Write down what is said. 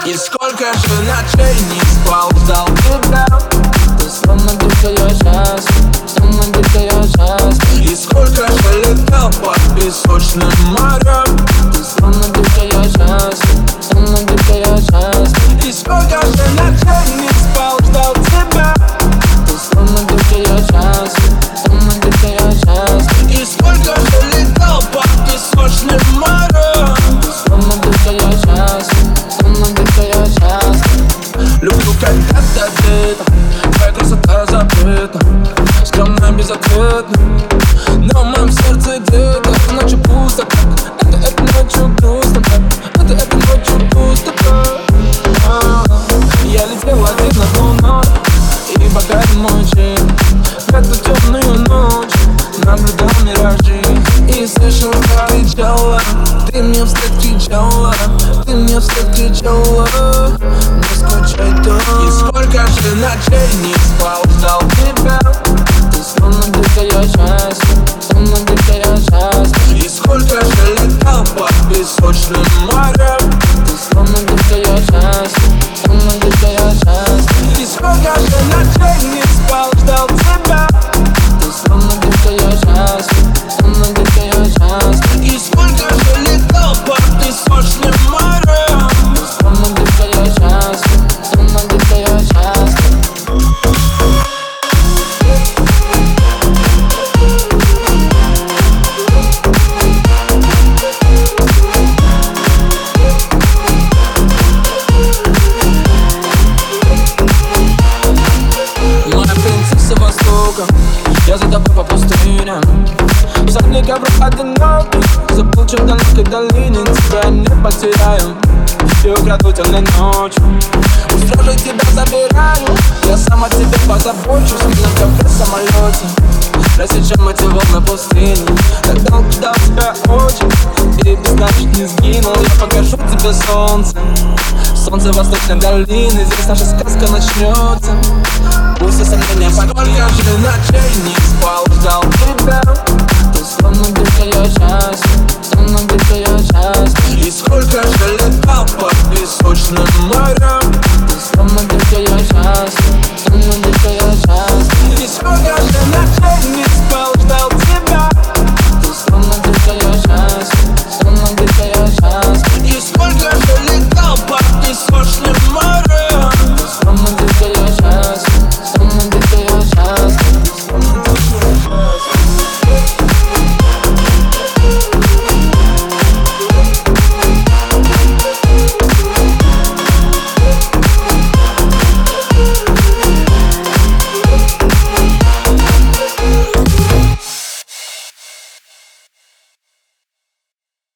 И сколько же ночей не спал, ждал тебя. Ты словно дикая счастье, словно дикая счастье. И сколько же летал под песочным морем. Ты словно дикая счастье, словно дикая счастье. И сколько же ночей не спал, ждал тебя. Ты словно дикая счастье, словно дикая счастье. И сколько же летал под песочным морем. Ты словно дикая счастье, словно дикая счастье. Люблю, когда ты твоя красота забыта, скромно, безответно. Но в моем сердце где-то ночью пусто, так. Это ночью грустно, так. Это ночью пусто, так. Я летел один над луной, и пока ночи, в эту темную ночь наблюдал миражи. И слышал, как кричала, ты мне вслед кричала, ты мне вслед кричала. Не скучай, то. И сколько же ночей не спал, ждал тебя. Ты словно дикая счастье, словно дикая счастье. И сколько же летал под песочным морем. Ты словно дикая счастье, словно дикая счастье. И сколько же ночей не спал, ждал тебя. Ты словно дикая счастье, словно дикая счастье. И сколько же летал под песочным морем. Ты словно дикая счастье, словно дикая счастье. Моя принцесса Востока, я за тобой по пустыням. В сотне ковров одиноких, забыл, чем в далекой долине. Тебя не потеряю и украду темной ночью. У стражей тебя забираю, я сам о тебе позабочусь. На ковре в самолете рассечем эти волны пустыни. Так долго ждал тебя очень, и без значит не сгинул. Я покажу тебе солнце, солнце восточной долины. Здесь наша сказка начнется. Пусть и сомнения покинут. Сколько же ночей не спал, ждал тебя. Ты словно дикая счастье, словно дикая счастье. И сколько же летал под песочным морем.